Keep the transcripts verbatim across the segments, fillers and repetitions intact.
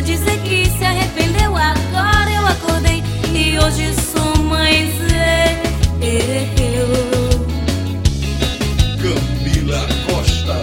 dizer que se arrependeu. Agora eu acordei e hoje sou mais eu. Camila Costa.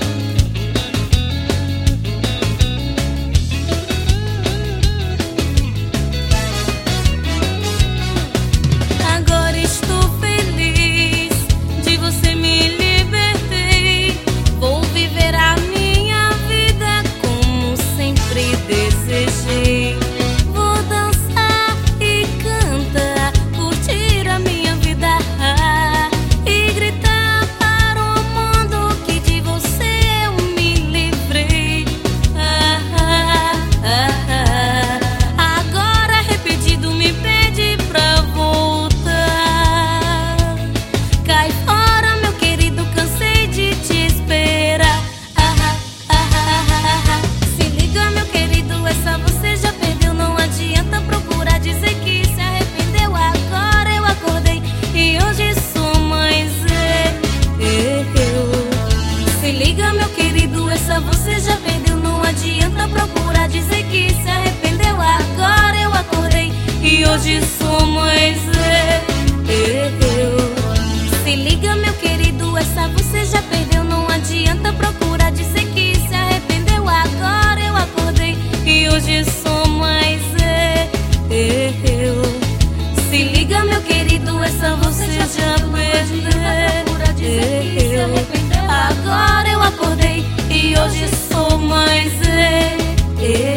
Agora estou feliz, de você me libertei. Vou viver a minha vida como sempre desejei. Vou dançar e cantar, curtir a minha vida e gritar para o mundo que de você eu me livrei. Ah, ah, ah, ah. Agora arrependido me pede pra voltar. Cai fora, meu querido, cansei de te esperar. Ah, ah, ah, ah, ah, ah. Se liga, meu querido, essa você já perdeu. Não adianta procurar dizer que se arrependeu. Agora eu acordei e hoje sou mais eu. Se liga, meu querido, essa você já perdeu. Não adianta procurar dizer que se arrependeu. Agora eu acordei e hoje sou mais eu. Se liga, meu querido, essa você já perdeu. Não adianta procurar dizer que se arrependeu. Agora eu acordei e hoje sou mais eu. Se liga, meu querido, essa você já perdeu. Agora eu acordei e hoje sou mais eu.